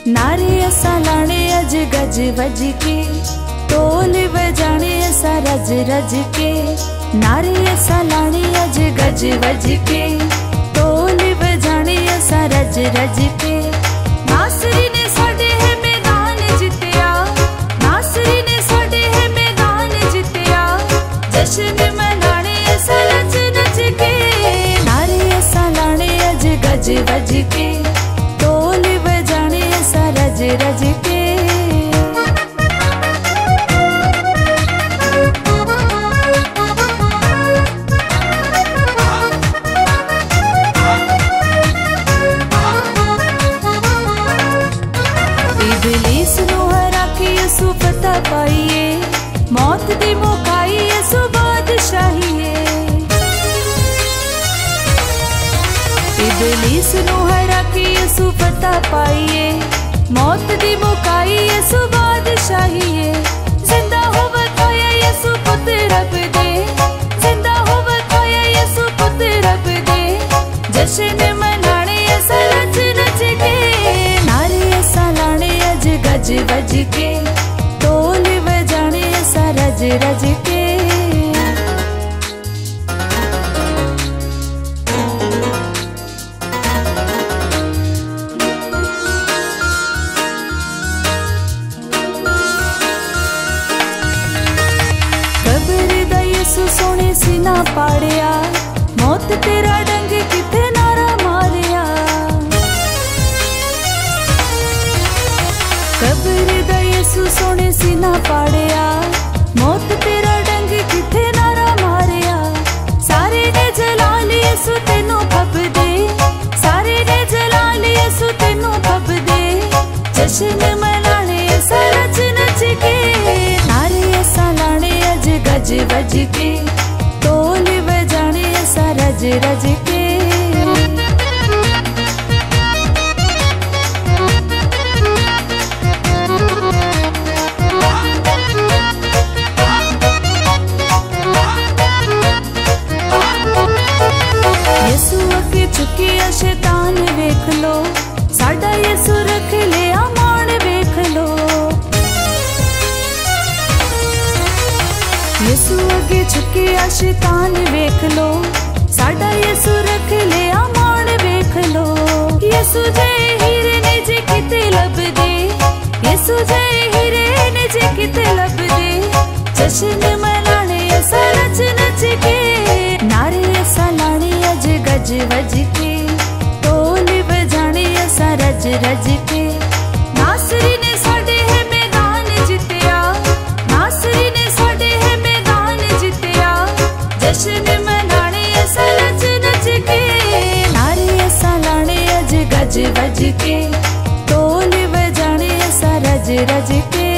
नारे असा लाने अज गज वज के, ढोल बजाने असा रज रज के। नारे असा लाने अज गज वज के, ढोल बजाने असा रज रज के। नासरी ने साडे है मैदान जितया, नासरी ने साडे है मैदान जितया। जश्न मनाने असा नच नच के, नारे असा लाने अज गज वज के, ढोल बजाने असा रज रज के। इबलीस नू हरा के यसु फतह पाईए, मौत दी मुकाई यसु बादशाहीए। इबलीस नू हरा के यसु फतह पाईए, मौत दी मुकाई यसु बादशाहीए। जिंदा हो बताया यसु पुत्र रब दे, जिंदा हो बताया यसु पुत्र रब दे। जश्न मनाने असा नच नच के, नारे असा लाने अज गज वज के, ढोल बजाने असा रज रज के। यसु सोने सीना पाड़िया, मौत तेरा डंग किथे नारा मारिया। कब्र दा यसु सोने सीना पाड़िया, मौत तेरा डंग किथे नारा मारिया। सारे ने जलाल यसु तेनू खप दे, सारे ने जलाल यसु तेनू खप दे। जश्न मनाने असा नच नच के, नारे असा लाने अज गज वज के, ढोल बजाने असा रज रज के। यसु अगे चुकिया शैतान वेख लो, साडा यसु रख लिया मान वेख लो। यसु अगे झुकिया शैतान वेख लो, साडा यसु रख लिया मान वेख लो। यसु जय हीरे ने जे किते लब दे, यसु जय हीरे ने जे किते लब दे। जश्न मनाने असा नच नच के, नारे असा लाने अज गज वज के, ढोल बजाने असा रज रज के। नासरी ने साडे है मैदान जितया, नासरी ने साडे है मैदान जितया। जश्न मनाने असा नच नच के, नारे असा लाने अज गज वज के, ढोल बजाने असा रज रज के।